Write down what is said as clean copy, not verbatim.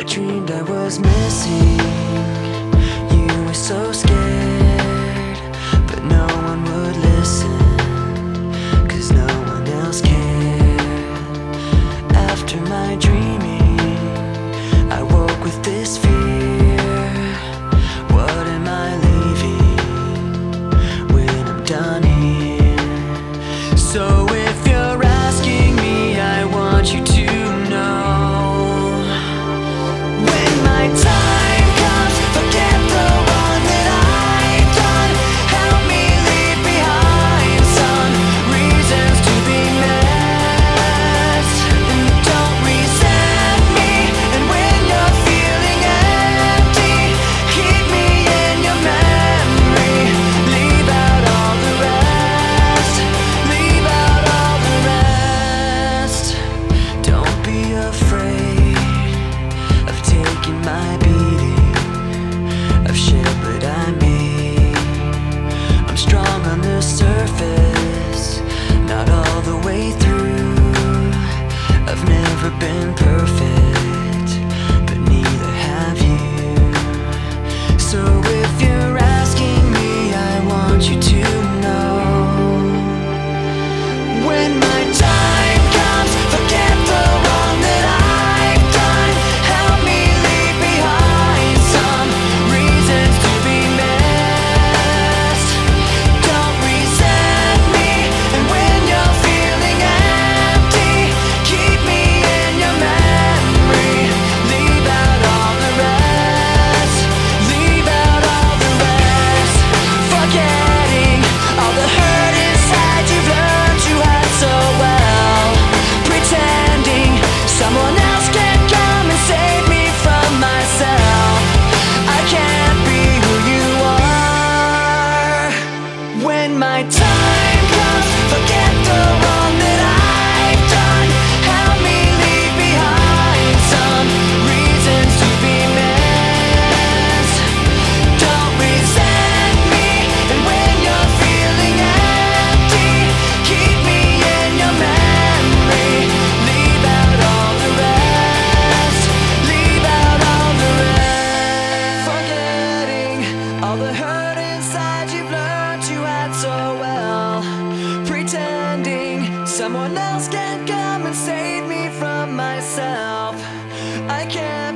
I dreamed I was missing. You were so scared, but no one would listen, 'cause no one else cared. After my dreaming, I woke with this fear. What am I leaving when I'm done here? So if you're asking me, I want you to know, when my time comes, forget the one that I've done. Help me leave behind some reasons to be missed, and don't resent me. And when you're feeling empty, keep me in your memory. Leave out all the rest. Leave out all the rest. Don't be afraid of taking my beating, of shit that I made. I'm strong on the surface, not all the way through. I've never been perfect, but neither have you. So if you're asking me, I want you to know, when my time comes, forget the one that I've done. Help me leave behind some reasons to be missed. Don't resent me. And when you're feeling empty, keep me in your memory. Leave out all the rest. Leave out all the rest. Forgetting all the hurt inside you've learned you had so well. Pretending someone else can come and save me from myself. I can't be who you are. When my time comes, forget the one that I've done. Help me leave behind some reasons to be missed. Don't resent me. And when you're feeling empty, keep me in your memory. Leave out all the rest. Leave out all the rest. Forgetting all the hurt inside you've learned you had so well. Pretending someone else can come and save me from myself. I can't